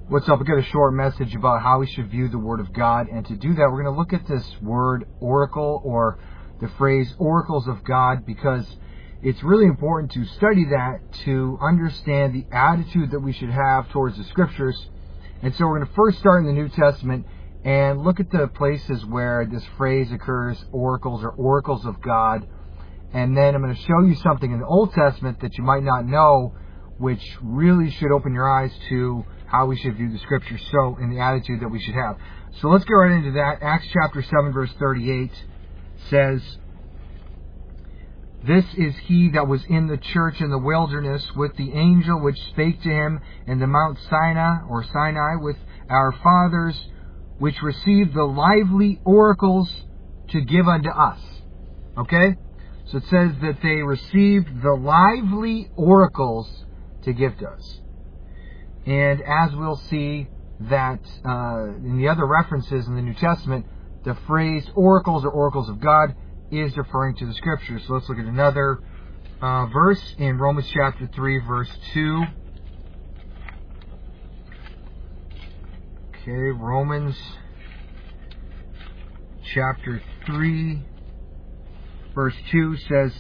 What's up? I've got a short message about how we should view the Word of God. And to do that, we're going to look at this word oracle, or the phrase oracles of God, because it's really important to study that to understand the attitude that we should have towards the Scriptures. And so we're going to first start in the New Testament and look at the places where this phrase occurs, oracles or oracles of God. And then I'm going to show you something in the Old Testament that you might not know, which really should open your eyes to how we should view the Scriptures, so in the attitude that we should have. So let's get right into that. Acts chapter 7 verse 38 says, "This is he that was in the church in the wilderness with the angel which spake to him in the Mount Sinai with our fathers, which received the lively oracles to give unto us." Okay? So it says that they received the lively oracles to give to us. And as we'll see that in the other references in the New Testament, the phrase oracles or oracles of God is referring to the Scriptures. So let's look at another verse in Romans chapter 3 verse 2. Okay, Romans chapter 3 verse 2 says,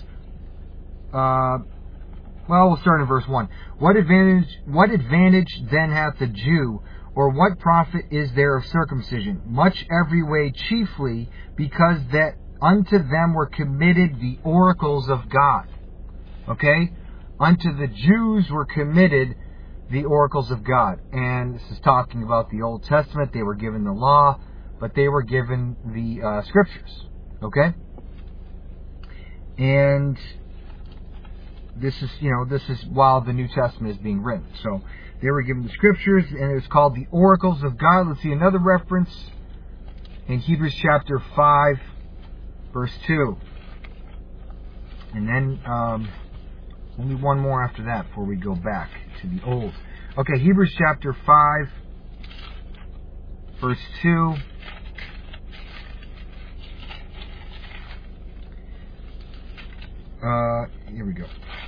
we'll start in verse 1. What advantage then hath the Jew, or what profit is there of circumcision? Much every way chiefly, because that unto them were committed the oracles of God. Okay? Unto the Jews were committed the oracles of God. And this is talking about the Old Testament. They were given the law, but they were given the Scriptures. Okay? And this is while the New Testament is being written. So they were given the Scriptures, and it's called the oracles of God. Let's see another reference in Hebrews chapter 5, verse 2. And then only one more after that before we go back to the old. Okay, Hebrews chapter 5, verse 2. Here we go.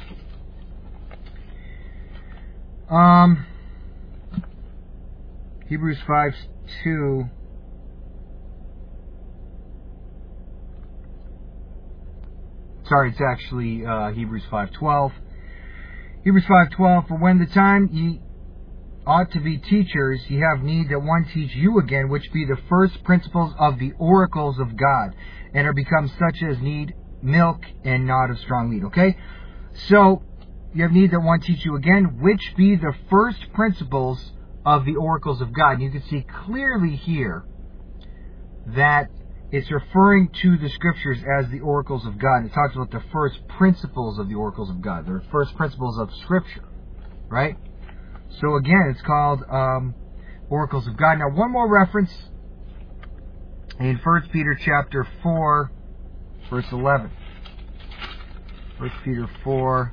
Hebrews 5:2. Sorry, it's actually Hebrews 5:12. Hebrews 5:12. "For when the time ye ought to be teachers, ye have need that one teach you again, which be the first principles of the oracles of God, and are become such as need milk and not of strong meat." Okay? So, you have need that one teach you again, which be the first principles of the oracles of God. And you can see clearly here that it's referring to the Scriptures as the oracles of God. And it talks about the first principles of the oracles of God. The first principles of Scripture. Right? So again, it's called oracles of God. Now, one more reference in 1 Peter chapter 4, verse 11. 1 Peter 4,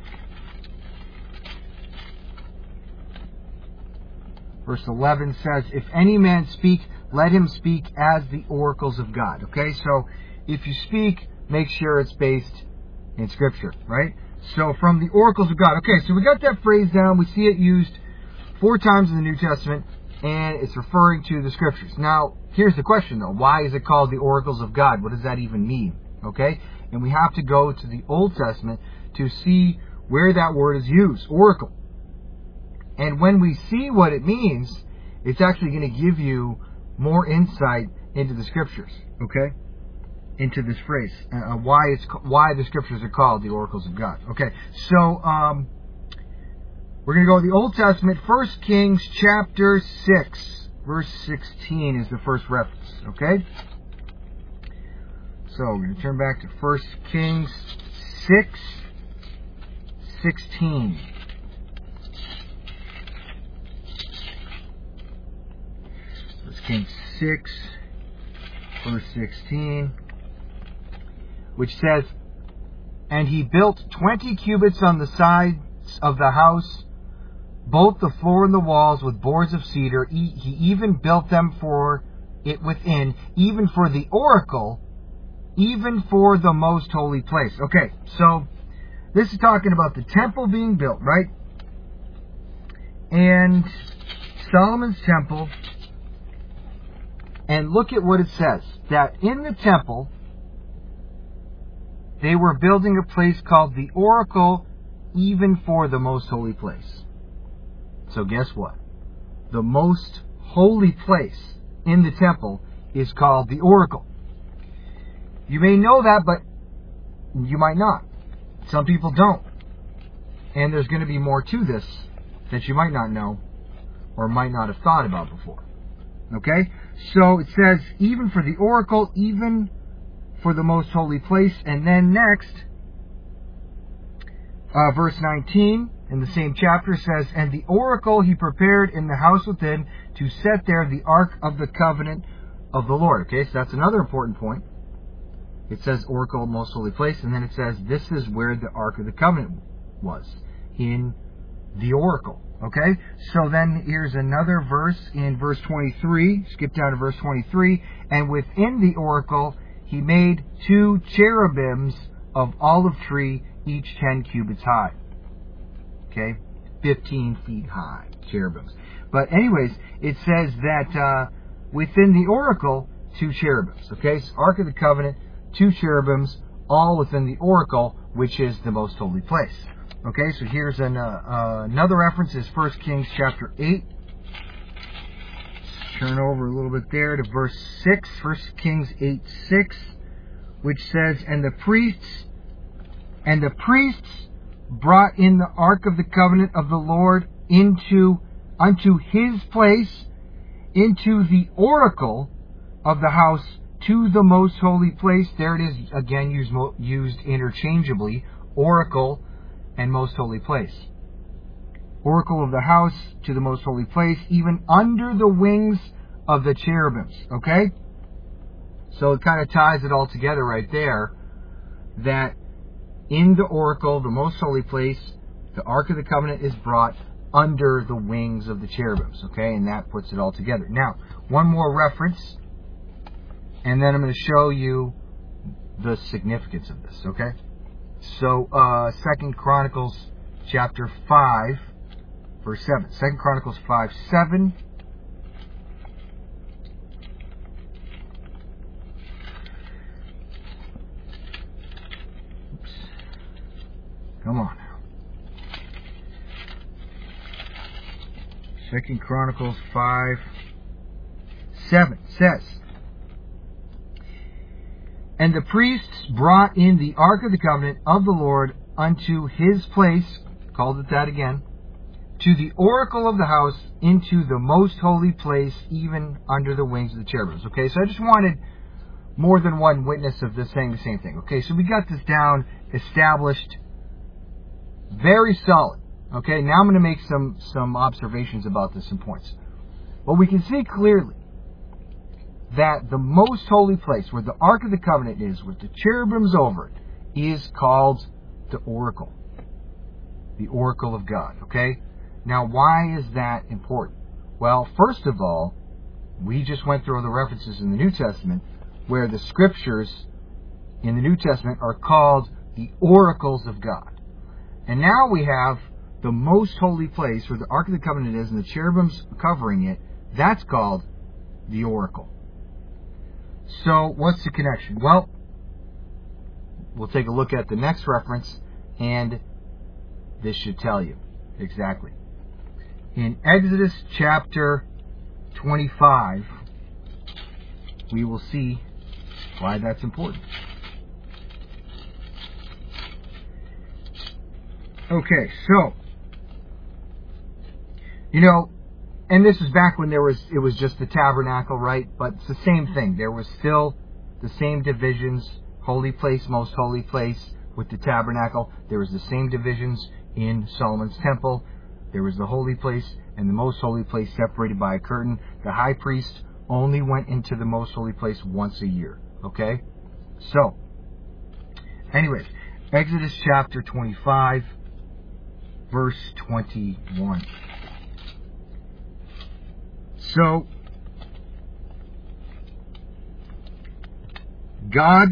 verse 11 says, "If any man speak, let him speak as the oracles of God." Okay, so if you speak, make sure it's based in Scripture, right? So from the oracles of God. Okay, so we got that phrase down. We see it used 4 times in the New Testament, and it's referring to the Scriptures. Now, here's the question though. Why is it called the oracles of God? What does that even mean? Okay? And we have to go to the Old Testament to see where that word is used, oracle. And when we see what it means, it's actually going to give you more insight into the Scriptures, okay? Into this phrase, why the Scriptures are called the oracles of God. Okay, so we're going to go to the Old Testament. 1 Kings chapter 6, verse 16 is the first reference, okay? So we're going to turn back to 1 Kings 6:16. 1 Kings 6, verse 16, which says, "And he built 20 cubits on the sides of the house, both the floor and the walls with boards of cedar. He even built them for it within, even for the oracle, even for the most holy place." Okay, so this is talking about the temple being built, right? And Solomon's temple, and look at what it says. That in the temple, they were building a place called the oracle, even for the most holy place. So guess what? The most holy place in the temple is called the oracle. You may know that, but you might not. Some people don't. And there's going to be more to this that you might not know or might not have thought about before. Okay? So it says, even for the oracle, even for the most holy place. And then next, verse 19 in the same chapter says, and the oracle he prepared in the house within to set there the ark of the covenant of the Lord. Okay, so that's another important point. It says oracle, most holy place, and then it says this is where the ark of the covenant was, in the oracle. Okay, so then here's another verse in verse 23. Skip down to verse 23. And within the oracle he made 2 cherubims of olive tree, each 10 cubits high. Okay, 15 feet high cherubims. But anyways, it says that within the oracle, 2 cherubims. Okay, so Ark of the Covenant, 2 cherubims, all within the oracle, which is the most holy place. Okay, so here's another reference is 1 Kings chapter 8. Let's turn over a little bit there to verse 6, 1 Kings 8:6, which says, and the priests brought in the ark of the covenant of the Lord unto his place, into the oracle of the house, to the most holy place. There it is again, used interchangeably, oracle and most holy place. Oracle of the house to the most holy place, even under the wings of the cherubims. Okay? So it kind of ties it all together right there, that in the oracle, the most holy place, the Ark of the Covenant is brought under the wings of the cherubims. Okay? And that puts it all together. Now, one more reference, and then I'm going to show you the significance of this. Okay? So, 2 Chronicles chapter 5, verse 7. 2 Chronicles 5:7. Oops. Come on now. 2 Chronicles 5:7 says, and the priests brought in the ark of the covenant of the Lord unto his place, called it that again, to the oracle of the house, into the most holy place, even under the wings of the cherubims. Okay, so I just wanted more than one witness of this saying the same thing. Okay, so we got this down, established, very solid. Okay, now I'm going to make some observations about this, some points. Well, we can see clearly that the most holy place, where the Ark of the Covenant is, with the cherubims over it, is called the oracle. The oracle of God, okay? Now, why is that important? Well, first of all, we just went through the references in the New Testament where the scriptures in the New Testament are called the oracles of God. And now we have the most holy place where the Ark of the Covenant is and the cherubims covering it. That's called the oracle. So, what's the connection? Well, we'll take a look at the next reference, and this should tell you exactly. In Exodus chapter 25, we will see why that's important. Okay, so, and this is back when it was just the tabernacle, right? But it's the same thing. There was still the same divisions, holy place, most holy place, with the tabernacle. There was the same divisions in Solomon's temple. There was the holy place and the most holy place separated by a curtain. The high priest only went into the most holy place once a year. Okay? So, anyways, Exodus chapter 25, verse 21. So, God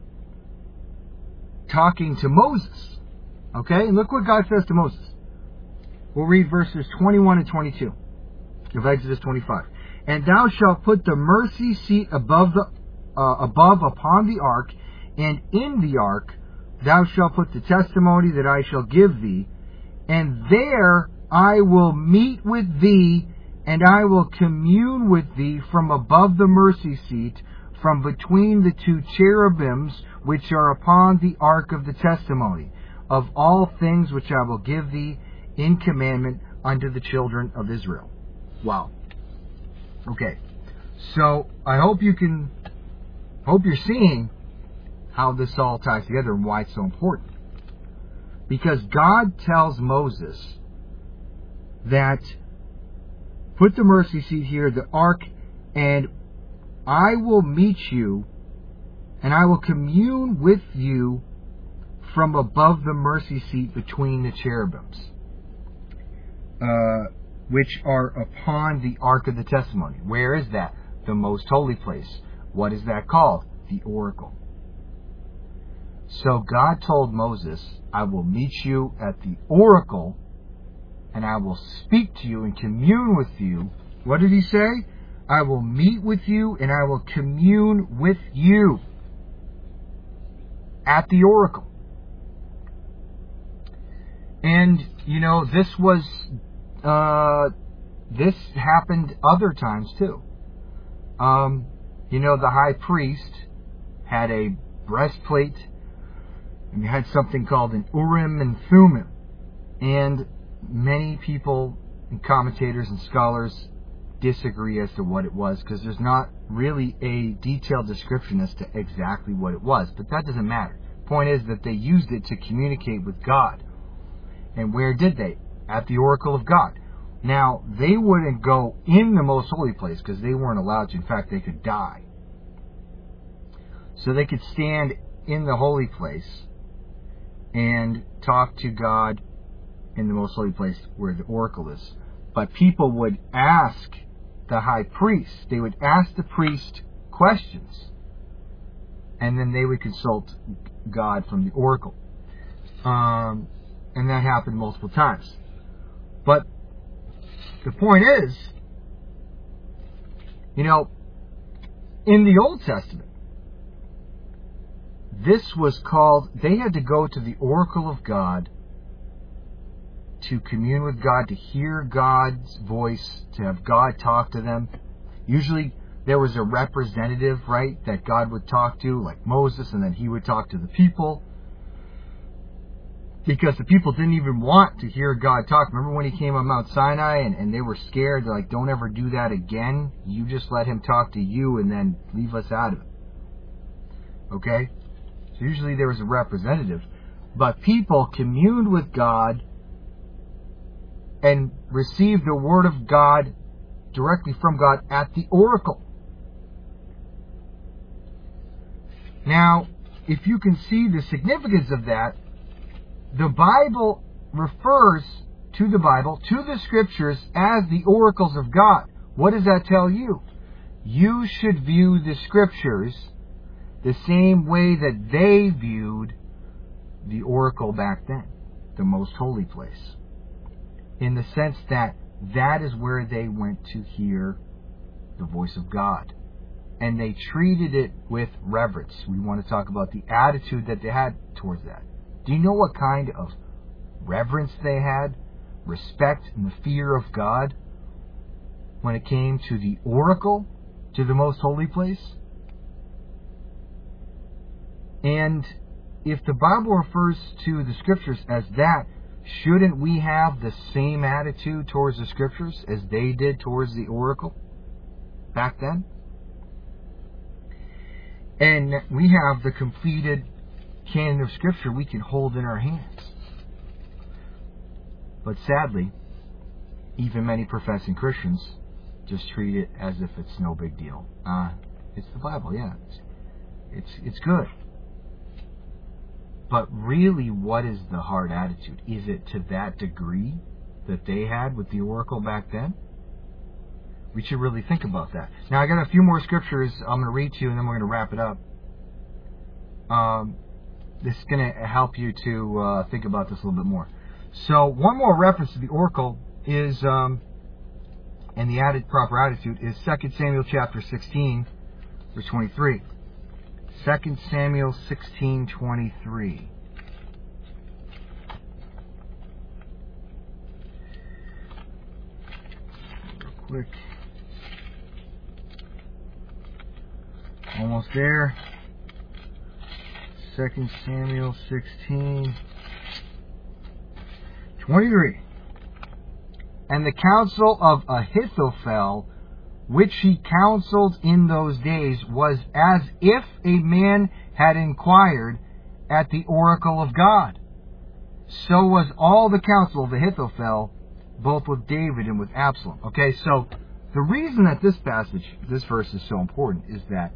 talking to Moses. Okay? And look what God says to Moses. We'll read verses 21 and 22. of Exodus 25. And thou shalt put the mercy seat above upon the ark, and in the ark thou shalt put the testimony that I shall give thee, and there I will meet with thee, and I will commune with thee from above the mercy seat, from between the two cherubims which are upon the ark of the testimony, of all things which I will give thee in commandment unto the children of Israel. Wow. Okay. So I hope you're seeing how this all ties together and why it's so important. Because God tells Moses that put the mercy seat here, the ark, and I will meet you and I will commune with you from above the mercy seat between the cherubims, which are upon the ark of the testimony. Where is that? The most holy place. What is that called? The oracle. So God told Moses, I will meet you at the oracle, and I will speak to you and commune with you. What did he say? I will meet with you and I will commune with you at the oracle. And, this happened other times too. The high priest had a breastplate, and he had something called an Urim and Thummim. And many people and commentators and scholars disagree as to what it was, because there's not really a detailed description as to exactly what it was. But that doesn't matter. Point is that they used it to communicate with God. And where did they? At the oracle of God. Now, they wouldn't go in the most holy place because they weren't allowed to. In fact, they could die. So they could stand in the holy place and talk to God in the most holy place where the oracle is. But people would ask the high priest, they would ask the priest questions, and then they would consult God from the oracle. And that happened multiple times. But the point is, in the Old Testament, this was called, they had to go to the oracle of God to commune with God, to hear God's voice, to have God talk to them. Usually there was a representative, right, that God would talk to, like Moses, and then he would talk to the people. Because the people didn't even want to hear God talk. Remember when he came on Mount Sinai and they were scared? They're like, don't ever do that again. You just let him talk to you and then leave us out of it. Okay? So usually there was a representative. But people communed with God and received the word of God directly from God at the oracle. Now, if you can see the significance of that, the Bible refers to the Scriptures, as the oracles of God. What does that tell you? You should view the Scriptures the same way that they viewed the oracle back then, the most holy place. In the sense that that is where they went to hear the voice of God. And they treated it with reverence. We want to talk about the attitude that they had towards that. Do you know what kind of reverence they had? Respect and the fear of God when it came to the oracle, to the most holy place? And if the Bible refers to the Scriptures as that, shouldn't we have the same attitude towards the Scriptures as they did towards the oracle back then? And we have the completed canon of Scripture we can hold in our hands. But sadly, even many professing Christians just treat it as if it's no big deal. It's the Bible, yeah. It's good. But really, what is the hard attitude? Is it to that degree that they had with the oracle back then? We should really think about that. Now, I got a few more scriptures I'm going to read to you, and then we're going to wrap it up. This is going to help you to think about this a little bit more. So, one more reference to the oracle is And the proper attitude is 2 Samuel chapter 16, verse 23. 2 Samuel 16:23. Real quick. Almost there. 2 Samuel 16:23. And the counsel of Ahithophel, which he counseled in those days, was as if a man had inquired at the oracle of God. So was all the counsel of Ahithophel, both with David and with Absalom. Okay, so the reason that this verse is so important is that,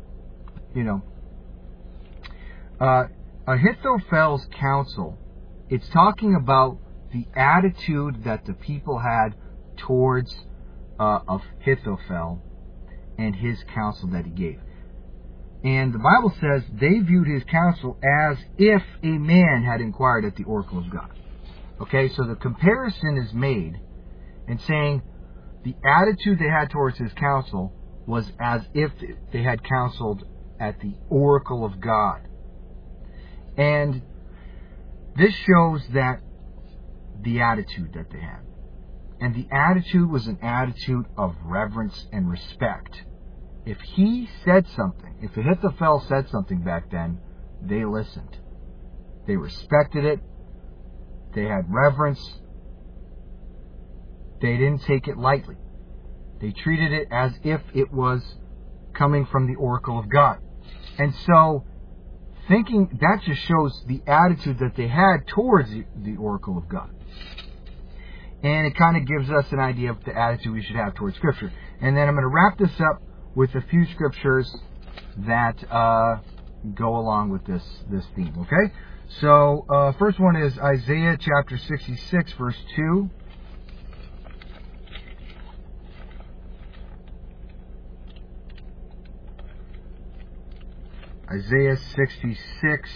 Ahithophel's counsel, it's talking about the attitude that the people had towards Ahithophel and his counsel that he gave. And the Bible says they viewed his counsel as if a man had inquired at the oracle of God. Okay, so the comparison is made in saying the attitude they had towards his counsel was as if they had counseled at the oracle of God. And this shows that the attitude that they had. And the attitude was an attitude of reverence and respect. If he said something, if Ahithophel said something back then, they listened. They respected it. They had reverence. They didn't take it lightly. They treated it as if it was coming from the oracle of God. And so, thinking that just shows the attitude that they had towards the oracle of God. And it kind of gives us an idea of the attitude we should have towards Scripture. And then I'm going to wrap this up with a few scriptures that go along with this theme. Okay? So, first one is Isaiah chapter 66, verse 2. Isaiah 66,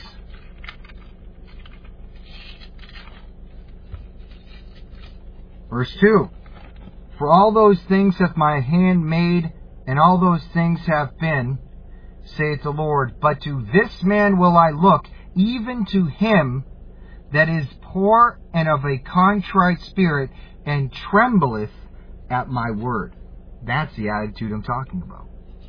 verse 2. For all those things hath my hand made, and all those things have been, saith the Lord. But to this man will I look, even to him that is poor and of a contrite spirit, and trembleth at my word. That's the attitude I'm talking about.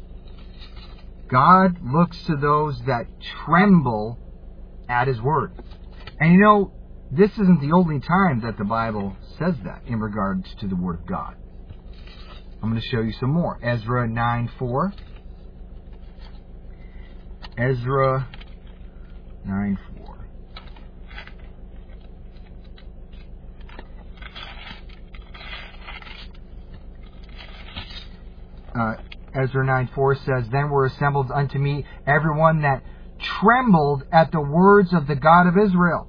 God looks to those that tremble at His word. And this isn't the only time that the Bible says that in regards to the word of God. I'm going to show you some more. Ezra 9:4. Ezra 9:4. Ezra 9:4 says, Then were assembled unto me everyone that trembled at the words of the God of Israel.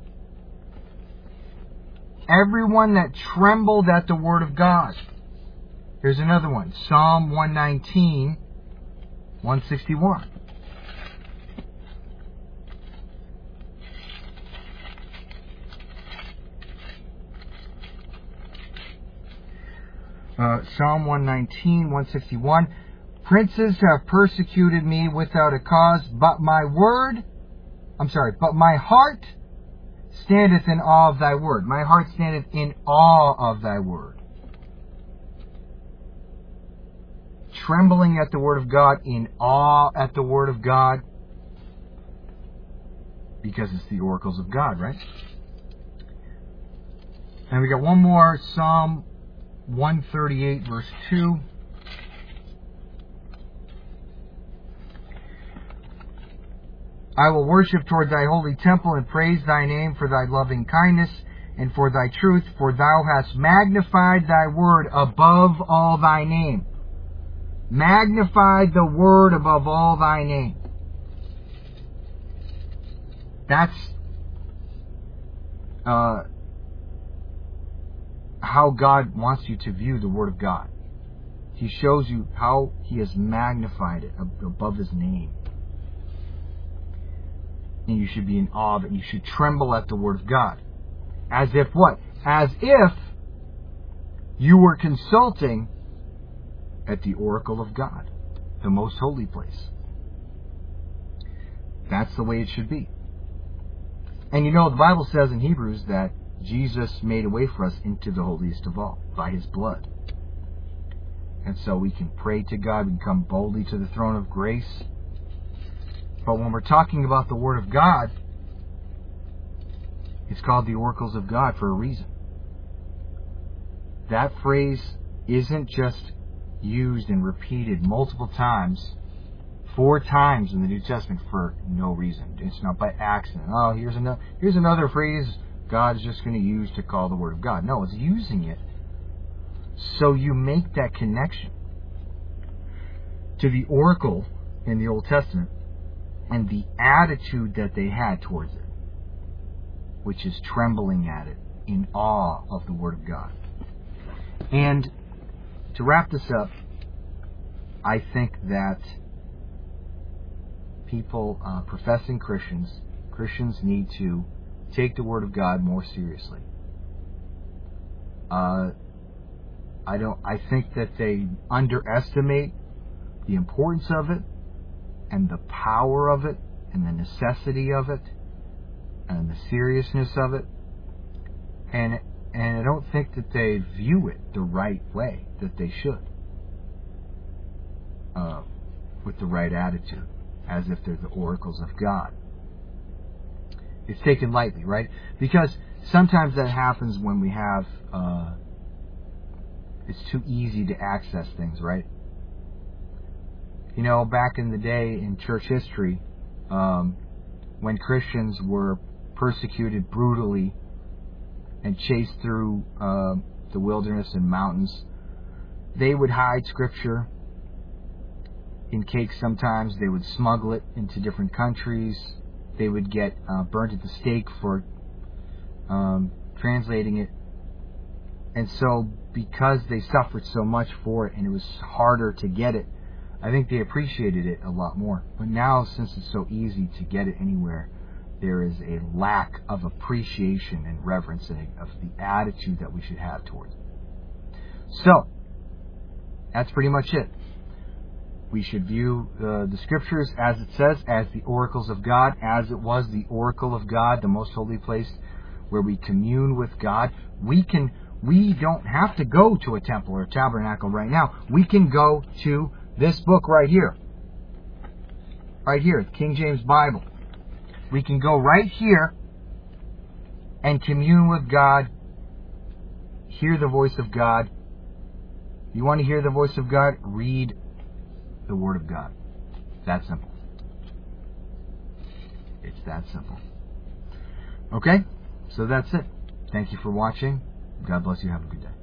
Everyone that trembled at the word of God. Here's another one. Psalm 119, 161. Psalm 119, 161. Princes have persecuted me without a cause, but my heart standeth in awe of thy word. My heart standeth in awe of thy word. Trembling at the word of God, in awe at the word of God, because it's the oracles of God, right? And we got one more, Psalm 138, verse 2. I will worship toward thy holy temple and praise thy name for thy loving kindness and for thy truth, for thou hast magnified thy word above all thy name. Magnified the word above all thy name. That's how God wants you to view the word of God. He shows you how He has magnified it above His name. And you should be in awe of it. You should tremble at the word of God. As if what? As if you were consulting at the oracle of God, the most holy place. That's the way it should be. And the Bible says in Hebrews that Jesus made a way for us into the holiest of all by His blood. And so we can pray to God, we can come boldly to the throne of grace. But when we're talking about the Word of God, it's called the oracles of God for a reason. That phrase isn't just used and repeated multiple times, 4 times in the New Testament for no reason. It's not by accident. Oh, here's another phrase God's just going to use to call the Word of God. No, it's using it so you make that connection to the oracle in the Old Testament and the attitude that they had towards it, which is trembling at it in awe of the Word of God. And to wrap this up, I think that people, professing Christians need to take the Word of God more seriously. I think that they underestimate the importance of it and the power of it and the necessity of it and the seriousness of it. And I don't think that they view it the right way that they should, with the right attitude, as if they're the oracles of God. It's taken lightly, right? Because sometimes that happens when we have, it's too easy to access things, right? Back in the day in church history, when Christians were persecuted brutally and chased through the wilderness and mountains, they would hide Scripture in cakes sometimes. They would smuggle it into different countries. They would get burnt at the stake for translating it. And so because they suffered so much for it and it was harder to get it, I think they appreciated it a lot more. But now, since it's so easy to get it anywhere, there is a lack of appreciation and reverence of the attitude that we should have towards it. So, that's pretty much it. We should view the Scriptures, as it says, as the oracles of God, as it was the oracle of God, the most holy place where we commune with God. We don't have to go to a temple or a tabernacle right now. We can go to this book right here. Right here, the King James Bible. We can go right here and commune with God, hear the voice of God. You want to hear the voice of God? Read the Word of God. It's that simple. It's that simple. Okay? So that's it. Thank you for watching. God bless you. Have a good day.